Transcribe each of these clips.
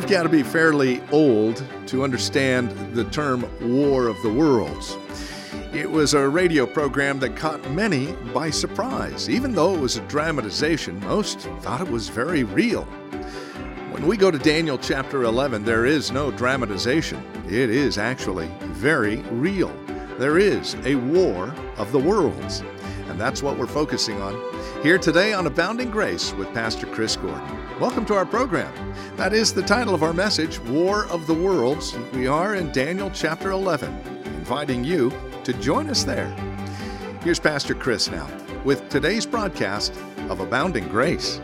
You've got to be fairly old to understand the term War of the Worlds. It was a radio program that caught many by surprise. Even though it was a dramatization, most thought it was very real. When we go to Daniel chapter 11, there is no dramatization. It is actually very real. There is a war of the worlds, and that's what we're focusing on here today on Abounding Grace with Pastor Chris Gordon. Welcome to our program. That is the title of our message, War of the Worlds. We are in Daniel chapter 11, inviting you to join us there. Here's Pastor Chris now with today's broadcast of Abounding Grace.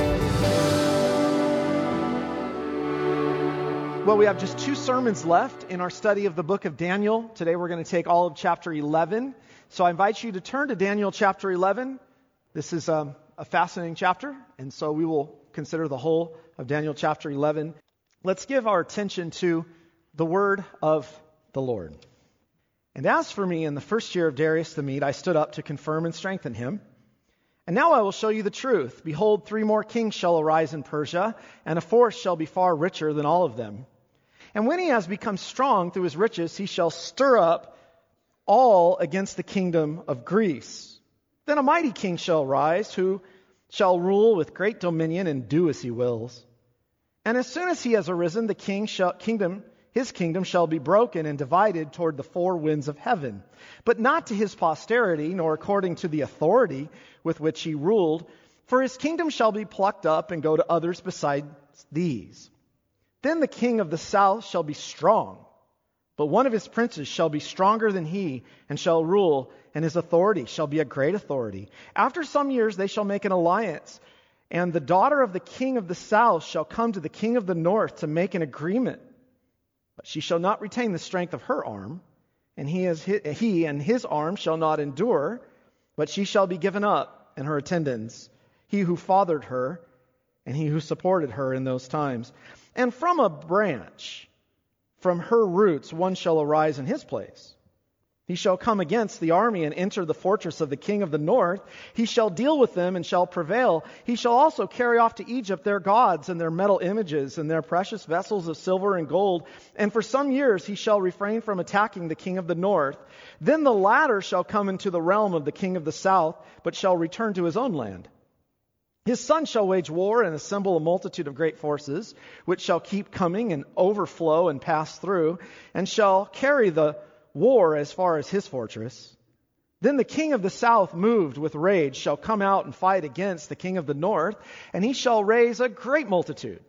Well, we have just 2 sermons left in our study of the book of Daniel. Today we're going to take all of chapter 11. So I invite you to turn to Daniel chapter 11. This is a fascinating chapter, and so we will consider the whole of Daniel chapter 11. Let's give our attention to the word of the Lord. And as for me, in the first year of Darius the Mede, I stood up to confirm and strengthen him. And now I will show you the truth. Behold, 3 more kings shall arise in Persia, and a 4th shall be far richer than all of them. And when he has become strong through his riches, he shall stir up all against the kingdom of Greece. Then a mighty king shall rise, who shall rule with great dominion and do as he wills. And as soon as he has arisen, his kingdom shall be broken and divided toward the 4 winds of heaven, but not to his posterity, nor according to the authority with which he ruled, for his kingdom shall be plucked up and go to others besides these. Then the king of the south shall be strong, but one of his princes shall be stronger than he, and shall rule, and his authority shall be a great authority. After some years they shall make an alliance, and the daughter of the king of the south shall come to the king of the north to make an agreement. But she shall not retain the strength of her arm, and he and his arm shall not endure, but she shall be given up, and her attendants, he who fathered her, and he who supported her in those times. And from a branch, from her roots, one shall arise in his place. He shall come against the army and enter the fortress of the king of the north. He shall deal with them and shall prevail. He shall also carry off to Egypt their gods and their metal images and their precious vessels of silver and gold. And for some years he shall refrain from attacking the king of the north. Then the latter shall come into the realm of the king of the south, but shall return to his own land. His son shall wage war and assemble a multitude of great forces, which shall keep coming and overflow and pass through, and shall carry the war as far as his fortress. Then the king of the south, moved with rage, shall come out and fight against the king of the north, and he shall raise a great multitude,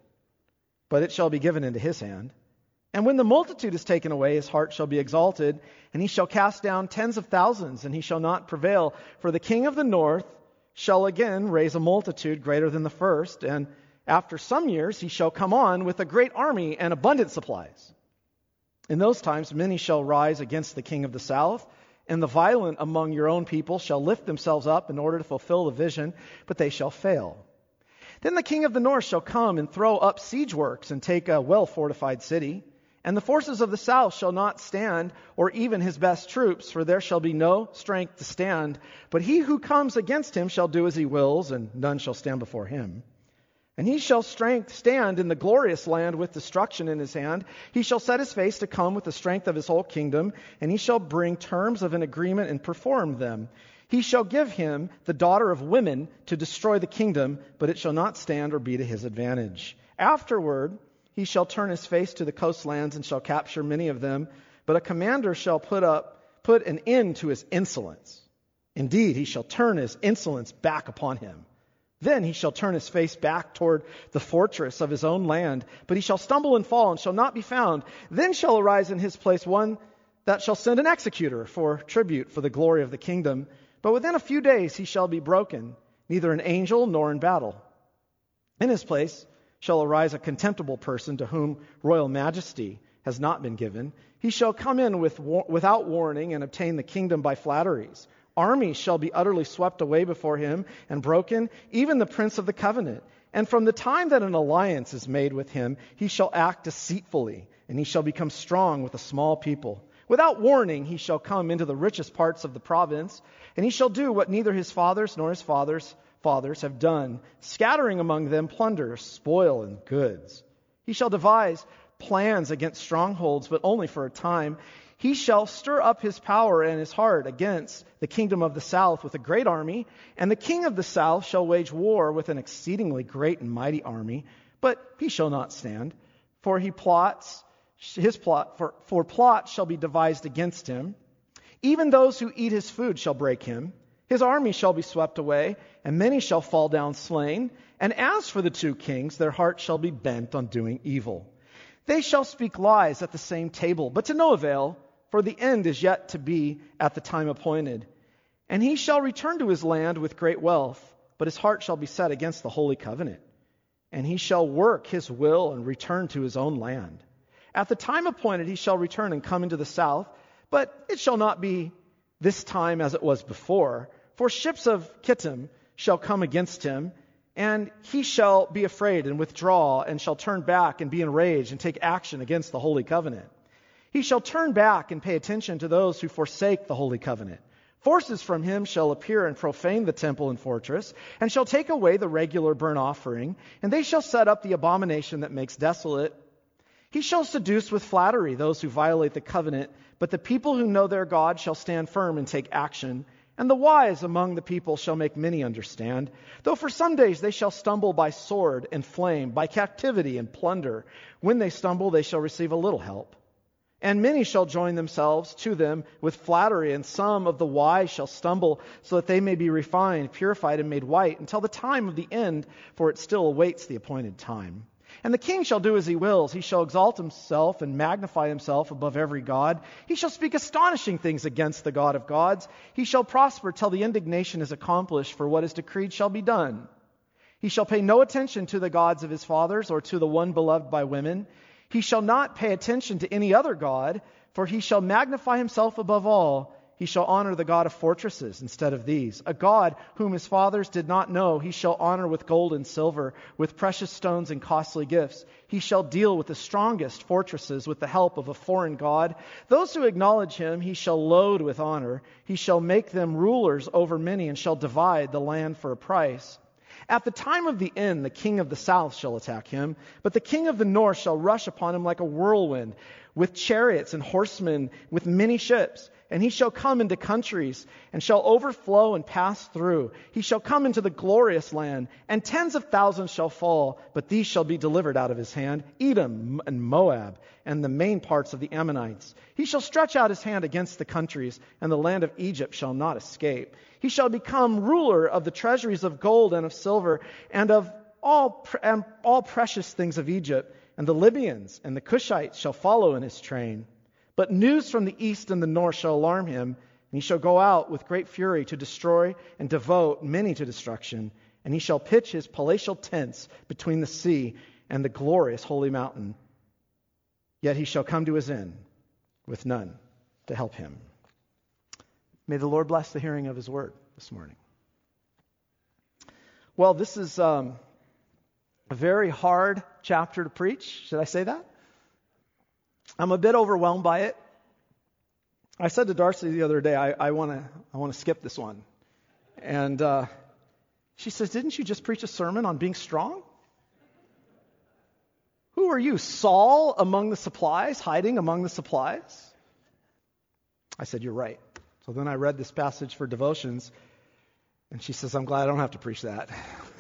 but it shall be given into his hand. And when the multitude is taken away, his heart shall be exalted, and he shall cast down tens of thousands, and he shall not prevail. For the king of the north shall again raise a multitude greater than the first, and after some years he shall come on with a great army and abundant supplies. In those times many shall rise against the king of the south, and the violent among your own people shall lift themselves up in order to fulfill the vision, but they shall fail. Then the king of the north shall come and throw up siege works and take a well-fortified city. And the forces of the south shall not stand, or even his best troops, for there shall be no strength to stand. But he who comes against him shall do as he wills, and none shall stand before him. And he shall stand in the glorious land with destruction in his hand. He shall set his face to come with the strength of his whole kingdom, and he shall bring terms of an agreement and perform them. He shall give him the daughter of women to destroy the kingdom, but it shall not stand or be to his advantage. Afterward, he shall turn his face to the coastlands and shall capture many of them, but a commander shall put an end to his insolence. Indeed, he shall turn his insolence back upon him. Then he shall turn his face back toward the fortress of his own land, but he shall stumble and fall and shall not be found. Then shall arise in his place one that shall send an executor for tribute for the glory of the kingdom. But within a few days he shall be broken, neither an angel nor in battle. In his place shall arise a contemptible person to whom royal majesty has not been given. He shall come in without warning and obtain the kingdom by flatteries. Armies shall be utterly swept away before him and broken, even the prince of the covenant. And from the time that an alliance is made with him, he shall act deceitfully, and he shall become strong with a small people. Without warning, he shall come into the richest parts of the province, and he shall do what neither his fathers nor his fathers have done, scattering among them plunder, spoil, and goods. He shall devise plans against strongholds, but only for a time. He shall stir up his power and his heart against the kingdom of the south with a great army, and the king of the south shall wage war with an exceedingly great and mighty army, but he shall not stand, for plots shall be devised against him. Even those who eat his food shall break him. His army shall be swept away, and many shall fall down slain. And as for the two kings, their heart shall be bent on doing evil. They shall speak lies at the same table, but to no avail, for the end is yet to be at the time appointed. And he shall return to his land with great wealth, but his heart shall be set against the holy covenant. And he shall work his will and return to his own land. At the time appointed he shall return and come into the south, but it shall not be this time as it was before. For ships of Kittim shall come against him, and he shall be afraid and withdraw, and shall turn back and be enraged and take action against the holy covenant. He shall turn back and pay attention to those who forsake the holy covenant. Forces from him shall appear and profane the temple and fortress, and shall take away the regular burnt offering, and they shall set up the abomination that makes desolate. He shall seduce with flattery those who violate the covenant, but the people who know their God shall stand firm and take action, and the wise among the people shall make many understand. Though for some days they shall stumble by sword and flame, by captivity and plunder. When they stumble, they shall receive a little help. And many shall join themselves to them with flattery, and some of the wise shall stumble, so that they may be refined, purified, and made white, until the time of the end, for it still awaits the appointed time. And the king shall do as he wills. He shall exalt himself and magnify himself above every god. He shall speak astonishing things against the God of gods. He shall prosper till the indignation is accomplished, for what is decreed shall be done. He shall pay no attention to the gods of his fathers, or to the one beloved by women. He shall not pay attention to any other god, for he shall magnify himself above all. He shall honor the God of fortresses instead of these. A God whom his fathers did not know, he shall honor with gold and silver, with precious stones and costly gifts. He shall deal with the strongest fortresses with the help of a foreign god. Those who acknowledge him he shall load with honor. He shall make them rulers over many, and shall divide the land for a price. At the time of the end, the king of the south shall attack him, but the king of the north shall rush upon him like a whirlwind, with chariots and horsemen, with many ships. And he shall come into countries, and shall overflow and pass through. He shall come into the glorious land, and tens of thousands shall fall, but these shall be delivered out of his hand, Edom and Moab, and the main parts of the Ammonites. He shall stretch out his hand against the countries, and the land of Egypt shall not escape. He shall become ruler of the treasuries of gold and of silver, and of all precious things of Egypt, and the Libyans and the Cushites shall follow in his train. But news from the east and the north shall alarm him, and he shall go out with great fury to destroy and devote many to destruction. And he shall pitch his palatial tents between the sea and the glorious holy mountain. Yet he shall come to his end with none to help him. May the Lord bless the hearing of his word this morning. Well, this is a very hard chapter to preach. Should I say that? I'm a bit overwhelmed by it. I said to Darcy the other day, I want to skip this one. And she says, didn't you just preach a sermon on being strong? Who are you, Saul among the supplies, hiding among the supplies? I said, you're right. So then I read this passage for devotions, and she says, I'm glad I don't have to preach that.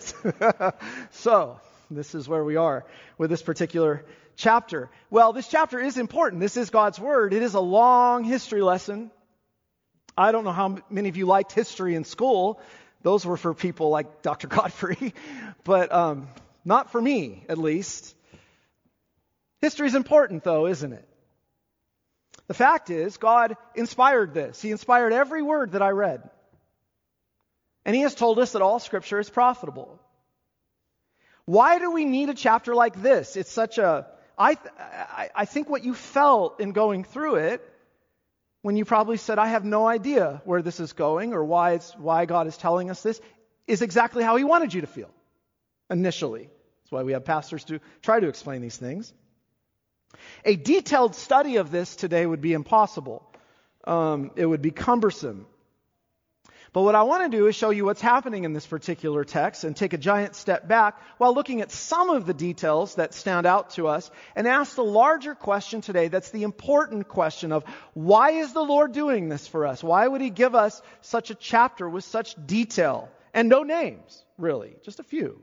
So this is where we are with this particular chapter. Well, this chapter is important. This is God's Word. It is a long history lesson. I don't know how many of you liked history in school. Those were for people like Dr. Godfrey, but not for me, at least. History is important, though, isn't it? The fact is, God inspired this. He inspired every word that I read. And He has told us that all Scripture is profitable. Why do we need a chapter like this? It's such a... I think what you felt in going through it, when you probably said, I have no idea where this is going or why God is telling us this, is exactly how He wanted you to feel initially. That's why we have pastors to try to explain these things. A detailed study of this today would be impossible. It would be cumbersome. But what I want to do is show you what's happening in this particular text and take a giant step back while looking at some of the details that stand out to us and ask the larger question today that's the important question of why is the Lord doing this for us? Why would He give us such a chapter with such detail and no names, really, just a few?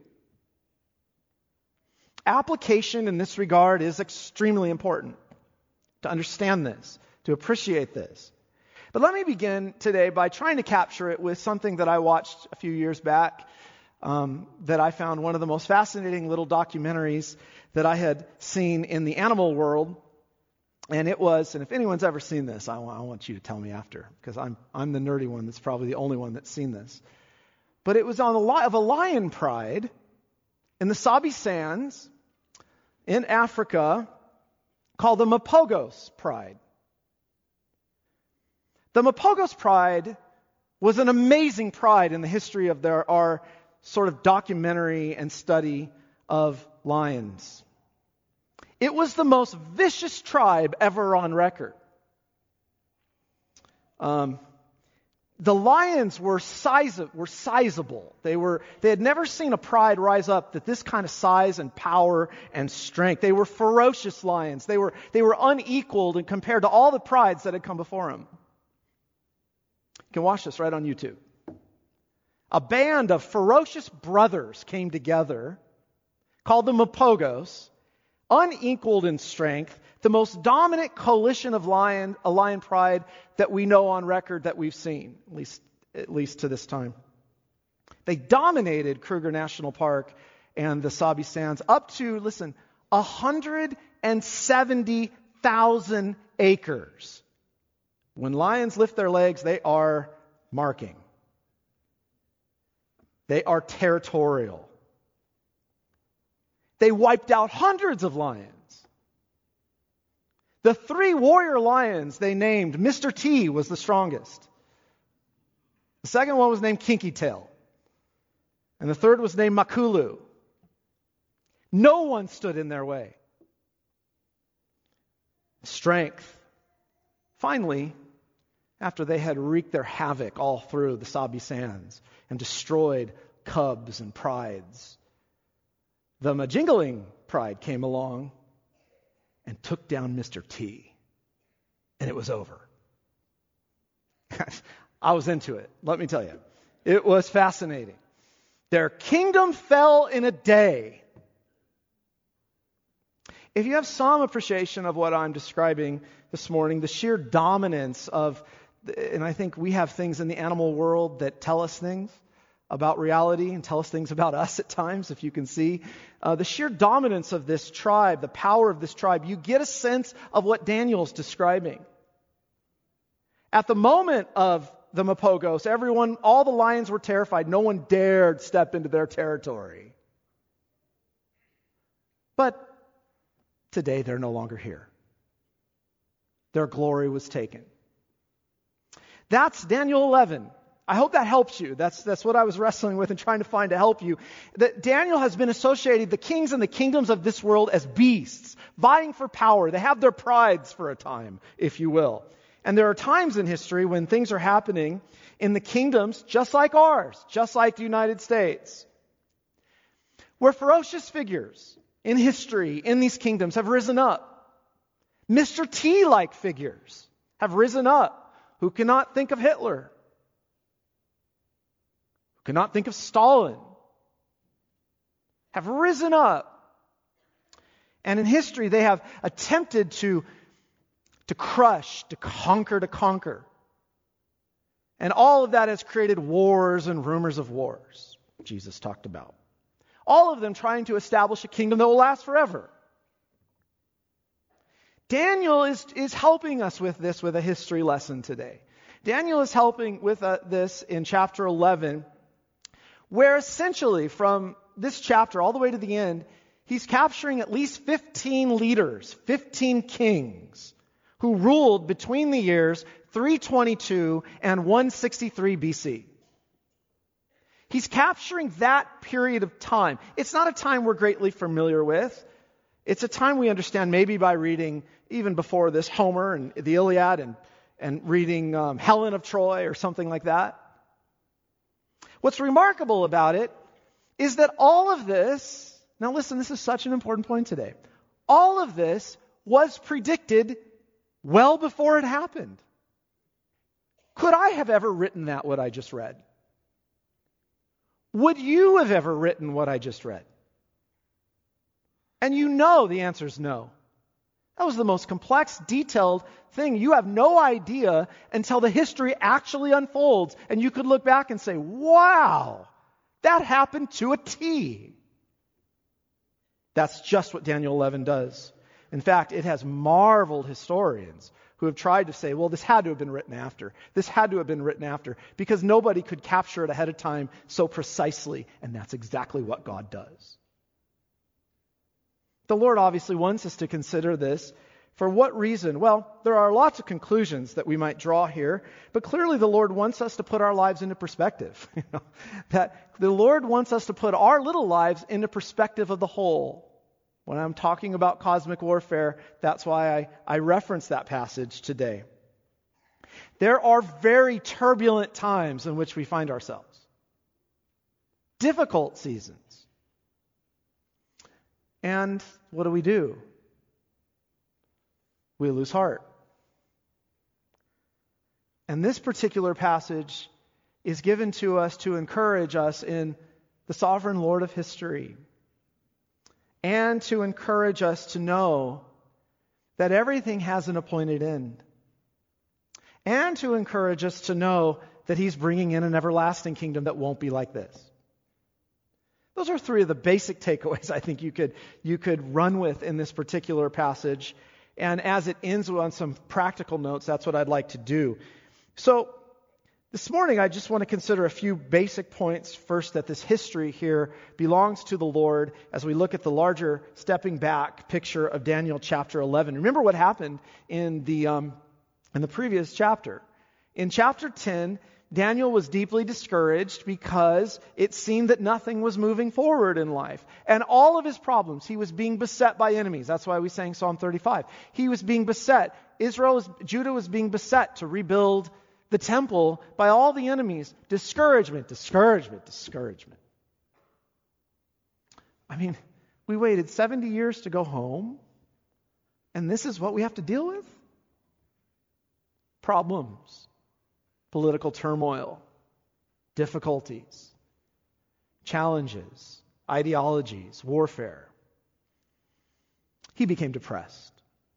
Application in this regard is extremely important to understand this, to appreciate this. But let me begin today by trying to capture it with something that I watched a few years back that I found one of the most fascinating little documentaries that I had seen in the animal world. And it was, and if anyone's ever seen this, I want you to tell me after, because I'm the nerdy one that's probably the only one that's seen this. But it was on a lion pride in the Sabi Sands in Africa called the Mapogos Pride. The Mapogos Pride was an amazing pride in the history of our sort of documentary and study of lions. It was the most vicious tribe ever on record. The lions were sizable. They had never seen a pride rise up that this kind of size and power and strength. They were ferocious lions. They were unequaled and compared to all the prides that had come before them. You can watch this right on YouTube. A band of ferocious brothers came together, called the Mapogos, unequaled in strength, the most dominant coalition of a lion pride that we know on record that we've seen, at least to this time. They dominated Kruger National Park and the Sabi Sands up to, 170,000 acres. When lions lift their legs, they are marking. They are territorial. They wiped out hundreds of lions. The 3 warrior lions they named, Mr. T was the strongest. The second one was named Kinky Tail. And the third was named Makulu. No one stood in their way. Strength. Finally, after they had wreaked their havoc all through the Sabi Sands and destroyed cubs and prides, the Majingaling pride came along and took down Mr. T. And it was over. I was into it, let me tell you. It was fascinating. Their kingdom fell in a day. If you have some appreciation of what I'm describing this morning, the sheer dominance of, and I think we have things in the animal world that tell us things about reality and tell us things about us at times, if you can see. The sheer dominance of this tribe, the power of this tribe, you get a sense of what Daniel's describing. At the moment of the Mapogos, all the lions were terrified. No one dared step into their territory. But today they're no longer here. Their glory was taken. That's Daniel 11. I hope that helps you. That's what I was wrestling with and trying to find to help you. That Daniel has been associated, the kings and the kingdoms of this world, as beasts, vying for power. They have their prides for a time, if you will. And there are times in history when things are happening in the kingdoms just like ours, just like the United States, where ferocious figures in history, in these kingdoms, have risen up. Mr. T-like figures have risen up who cannot think of Hitler, who cannot think of Stalin, have risen up. And in history, they have attempted to crush, to conquer. And all of that has created wars and rumors of wars, Jesus talked about. All of them trying to establish a kingdom that will last forever. Daniel is helping us with this with a history lesson today. Daniel is helping with this in chapter 11, where essentially from this chapter all the way to the end, he's capturing at least 15 leaders, 15 kings, who ruled between the years 322 and 163 BC. He's capturing that period of time. It's not a time we're greatly familiar with. It's a time we understand maybe by reading, even before this, Homer and the Iliad and reading Helen of Troy or something like that. What's remarkable about it is that all of this, now listen, this is such an important point today. All of this was predicted well before it happened. Could I have ever written that, what I just read? Would you have ever written what I just read? And you know the answer is no. That was the most complex, detailed thing. You have no idea until the history actually unfolds, and you could look back and say, wow, that happened to a T. That's just what Daniel 11 does. In fact, it has marveled historians who have tried to say, well, this had to have been written after. This had to have been written after, because nobody could capture it ahead of time so precisely, and that's exactly what God does. The Lord obviously wants us to consider this. For what reason? Well, there are lots of conclusions that we might draw here, but clearly the Lord wants us to put our lives into perspective. That the Lord wants us to put our little lives into perspective of the whole. When I'm talking about cosmic warfare, that's why I reference that passage today. There are very turbulent times in which we find ourselves. Difficult seasons. And what do? We lose heart. And this particular passage is given to us to encourage us in the sovereign Lord of history, and to encourage us to know that everything has an appointed end, and to encourage us to know that He's bringing in an everlasting kingdom that won't be like this. Those are three of the basic takeaways I think you could run with in this particular passage. And as it ends on some practical notes, that's what I'd like to do. So this morning, I just want to consider a few basic points. First, that this history here belongs to the Lord as we look at the larger stepping back picture of Daniel chapter 11. Remember what happened in the previous chapter. In chapter 10, Daniel was deeply discouraged because it seemed that nothing was moving forward in life. And all of his problems, he was being beset by enemies. That's why we sang Psalm 35. He was being beset. Judah was being beset to rebuild the temple by all the enemies. Discouragement. I mean, we waited 70 years to go home, and this is what we have to deal with? Problems. Political turmoil, difficulties, challenges, ideologies, warfare. He became depressed.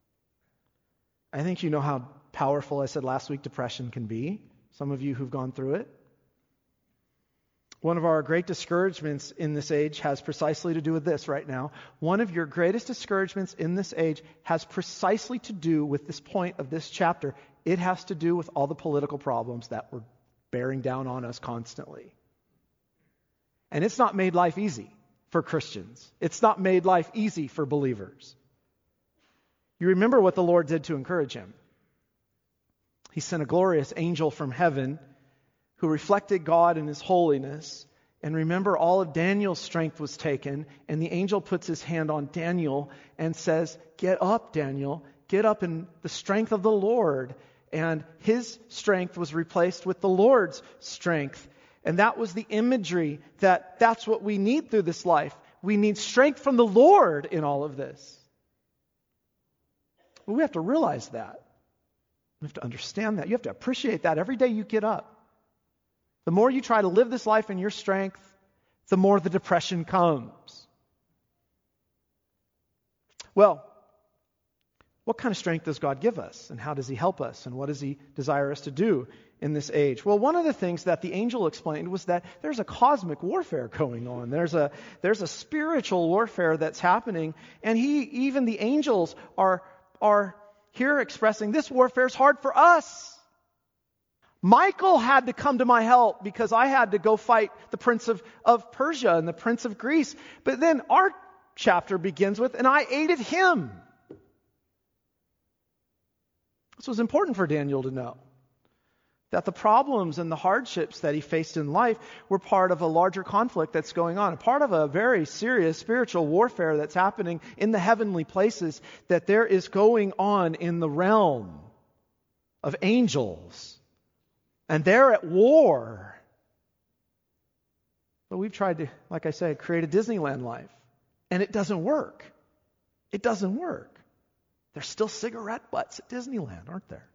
I think you know how powerful, I said last week, depression can be. Some of you who've gone through it. One of our great discouragements in this age has precisely to do with this right now. One of your greatest discouragements in this age has precisely to do with this point of this chapter. It has to do with all the political problems that were bearing down on us constantly. And it's not made life easy for Christians. It's not made life easy for believers. You remember what the Lord did to encourage him. He sent a glorious angel from heaven who reflected God in His holiness. And remember, all of Daniel's strength was taken, and the angel puts his hand on Daniel and says, "Get up, Daniel. Get up in the strength of the Lord." And his strength was replaced with the Lord's strength. And that was the imagery that's what we need through this life. We need strength from the Lord in all of this. Well, we have to realize that. We have to understand that. You have to appreciate that every day you get up. The more you try to live this life in your strength, the more the depression comes. Well, what kind of strength does God give us? And how does He help us? And what does He desire us to do in this age? Well, one of the things that the angel explained was that there's a cosmic warfare going on. There's a spiritual warfare that's happening. And even the angels are here expressing this warfare is hard for us. Michael had to come to my help because I had to go fight the prince of Persia and the prince of Greece. But then our chapter begins with, and I aided him. This was important for Daniel to know. That the problems and the hardships that he faced in life were part of a larger conflict that's going on. A part of a very serious spiritual warfare that's happening in the heavenly places that there is going on in the realm of angels. And they're at war. But we've tried to, like I said, create a Disneyland life. And it doesn't work. It doesn't work. There's still cigarette butts at Disneyland, aren't there?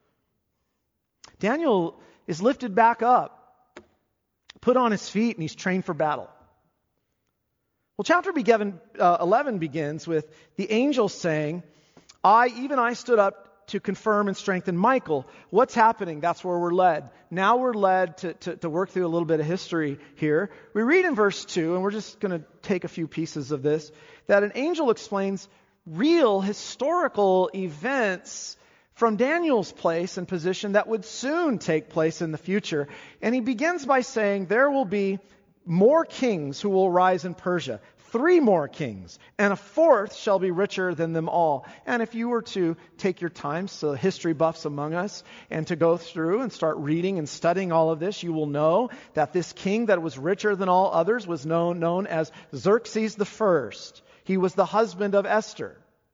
Daniel is lifted back up, put on his feet, and he's trained for battle. Well, chapter 11 begins with the angel saying, I stood up to confirm and strengthen Michael. What's happening? That's where we're led. Now we're led to work through a little bit of history here. We read in verse 2, and we're just going to take a few pieces of this, that an angel explains real historical events from Daniel's place and position that would soon take place in the future. And he begins by saying there will be more kings who will rise in Persia. 3 more kings, and a 4th shall be richer than them all. And if you were to take your time, so history buffs among us, and to go through and start reading and studying all of this, you will know that this king that was richer than all others was known as Xerxes the First. He was the husband of Esther.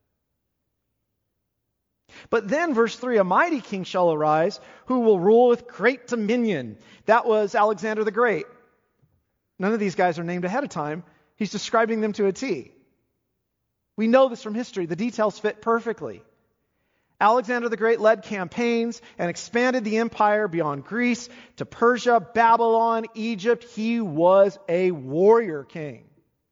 But then, verse 3, a mighty king shall arise who will rule with great dominion. That was Alexander the Great. None of these guys are named ahead of time. He's describing them to a T. We know this from history. The details fit perfectly. Alexander the Great led campaigns and expanded the empire beyond Greece to Persia, Babylon, Egypt. He was a warrior king.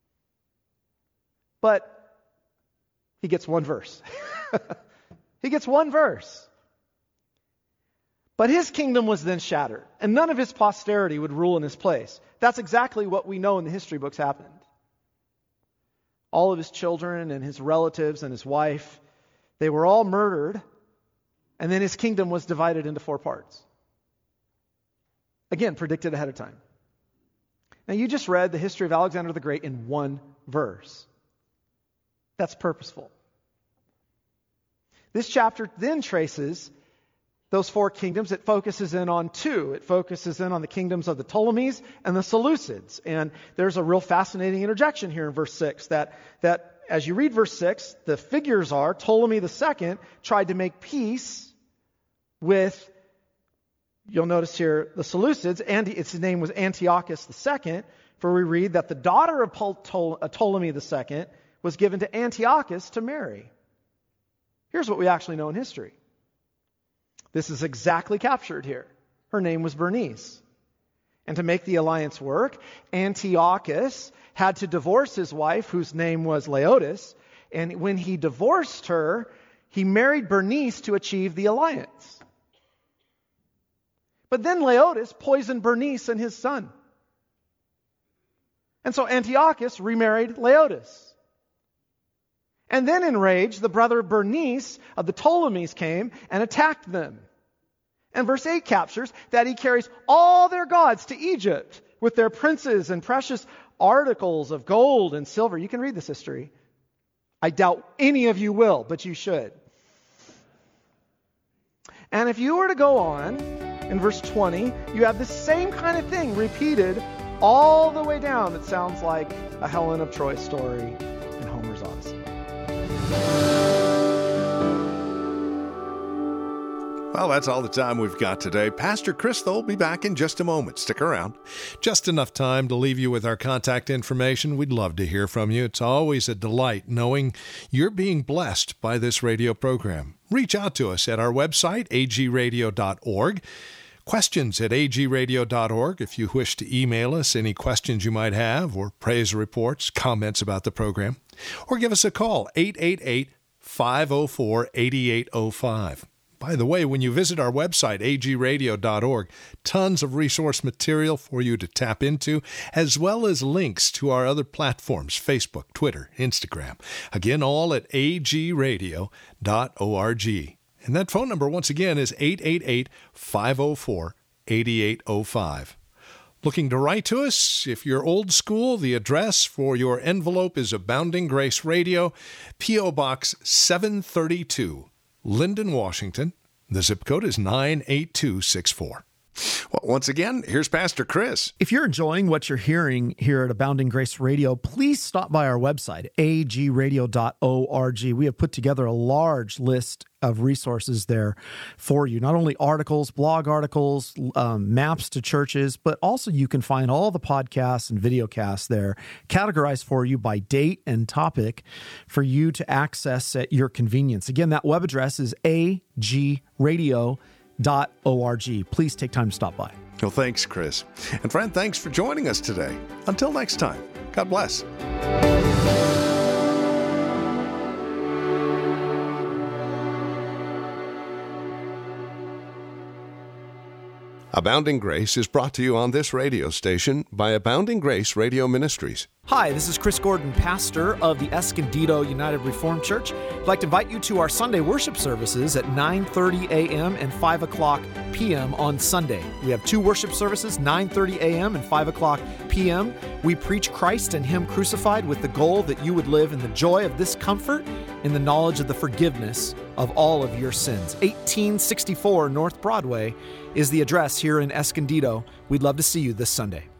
But he gets one verse. He gets one verse. But his kingdom was then shattered, and none of his posterity would rule in his place. That's exactly what we know in the history books happened. All of his children and his relatives and his wife, they were all murdered, and then his kingdom was divided into 4 parts. Again, predicted ahead of time. Now, you just read the history of Alexander the Great in one verse. That's purposeful. This chapter then traces those 4 kingdoms. It focuses in on 2. It focuses in on the kingdoms of the Ptolemies and the Seleucids. And there's a real fascinating interjection here in verse 6 that as you read verse 6, the figures are Ptolemy II tried to make peace with, you'll notice here, the Seleucids, and its name was Antiochus II, for we read that the daughter of Ptolemy II was given to Antiochus to marry. Here's what we actually know in history. This is exactly captured here. Her name was Bernice. And to make the alliance work, Antiochus had to divorce his wife, whose name was Laodice. And when he divorced her, he married Bernice to achieve the alliance. But then Laodice poisoned Bernice and his son. And so Antiochus remarried Laodice. And then enraged, the brother Bernice of the Ptolemies came and attacked them. And verse 8 captures that he carries all their gods to Egypt with their princes and precious articles of gold and silver. You can read this history. I doubt any of you will, but you should. And if you were to go on, in verse 20, you have the same kind of thing repeated all the way down. It sounds like a Helen of Troy story in Homer's Odyssey. Well, that's all the time we've got today. Pastor Chris, though, will be back in just a moment. Stick around. Just enough time to leave you with our contact information. We'd love to hear from you. It's always a delight knowing you're being blessed by this radio program. Reach out to us at our website, agradio.org. Questions at agradio.org if you wish to email us any questions you might have or praise reports, comments about the program. Or give us a call, 888-504-8805. By the way, when you visit our website, agradio.org, tons of resource material for you to tap into, as well as links to our other platforms, Facebook, Twitter, Instagram. Again, all at agradio.org. And that phone number, once again, is 888-504-8805. Looking to write to us? If you're old school, the address for your envelope is Abounding Grace Radio, P.O. Box 732, Linden, Washington. The zip code is 98264. Well, once again, here's Pastor Chris. If you're enjoying what you're hearing here at Abounding Grace Radio, please stop by our website, agradio.org. We have put together a large list of resources there for you. Not only articles, blog articles, maps to churches, but also you can find all the podcasts and videocasts there, categorized for you by date and topic for you to access at your convenience. Again, that web address is agradio.org. Please take time to stop by. Well, thanks, Chris. And friend, thanks for joining us today. Until next time, God bless. Abounding Grace is brought to you on this radio station by Abounding Grace Radio Ministries. Hi, this is Chris Gordon, pastor of the Escondido United Reformed Church. I'd like to invite you to our Sunday worship services at 9:30 a.m. and 5 o'clock p.m. on Sunday. We have two worship services, 9:30 a.m. and 5 o'clock p.m. We preach Christ and Him crucified with the goal that you would live in the joy of this comfort and the knowledge of the forgiveness of all of your sins. 1864 North Broadway is the address here in Escondido. We'd love to see you this Sunday.